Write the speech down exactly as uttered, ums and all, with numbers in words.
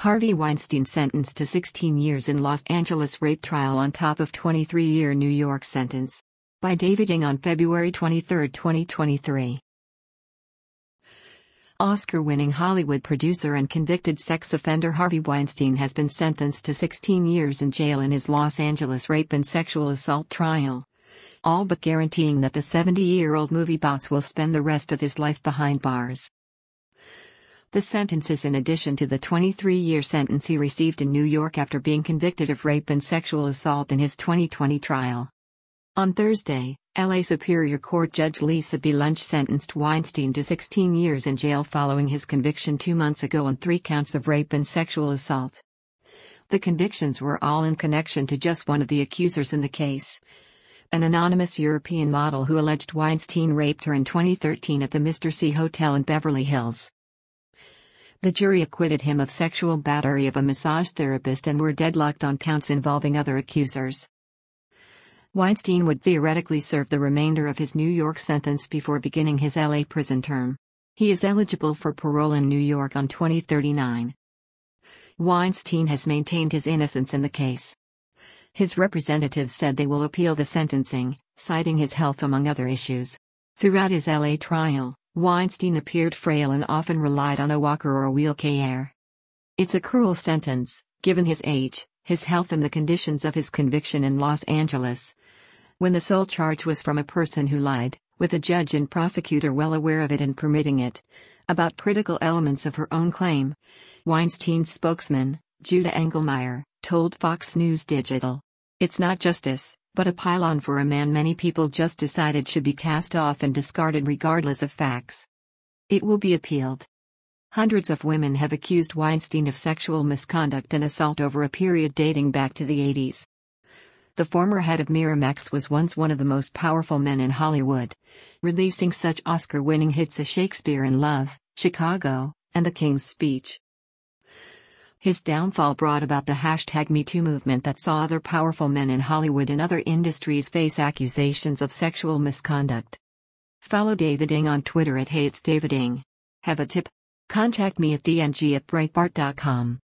Harvey Weinstein sentenced to sixteen years in Los Angeles rape trial on top of twenty-three-year New York sentence. By David Ng on February twenty-third, twenty twenty-three. Oscar-winning Hollywood producer and convicted sex offender Harvey Weinstein has been sentenced to sixteen years in jail in his Los Angeles rape and sexual assault trial, all but guaranteeing that the seventy-year-old movie boss will spend the rest of his life behind bars. The sentence is in addition to the twenty-three-year sentence he received in New York after being convicted of rape and sexual assault in his twenty twenty trial. On Thursday, L A Superior Court Judge Lisa B. Lunch sentenced Weinstein to sixteen years in jail following his conviction two months ago on three counts of rape and sexual assault. The convictions were all in connection to just one of the accusers in the case, an anonymous European model who alleged Weinstein raped her in twenty thirteen at the Mister C Hotel in Beverly Hills. The jury acquitted him of sexual battery of a massage therapist and were deadlocked on counts involving other accusers. Weinstein would theoretically serve the remainder of his New York sentence before beginning his L A prison term. He is eligible for parole in New York on twenty thirty-nine. Weinstein has maintained his innocence in the case. His representatives said they will appeal the sentencing, citing his health among other issues. Throughout his L A trial, Weinstein appeared frail and often relied on a walker or a wheelchair. It's a cruel sentence, given his age, his health and the conditions of his conviction in Los Angeles, when the sole charge was from a person who lied, with a judge and prosecutor well aware of it and permitting it, about critical elements of her own claim. Weinstein's spokesman, Judah Engelmeyer, told Fox News Digital, "It's not justice, but a pile-on for a man many people just decided should be cast off and discarded regardless of facts. It will be appealed." Hundreds of women have accused Weinstein of sexual misconduct and assault over a period dating back to the eighties. The former head of Miramax was once one of the most powerful men in Hollywood, releasing such Oscar-winning hits as Shakespeare in Love, Chicago, and The King's Speech. His downfall brought about the hashtag MeToo movement that saw other powerful men in Hollywood and other industries face accusations of sexual misconduct. Follow David Ng on Twitter at Hey It's David Ng. Have a tip? Contact me at d n g at breitbart dot com.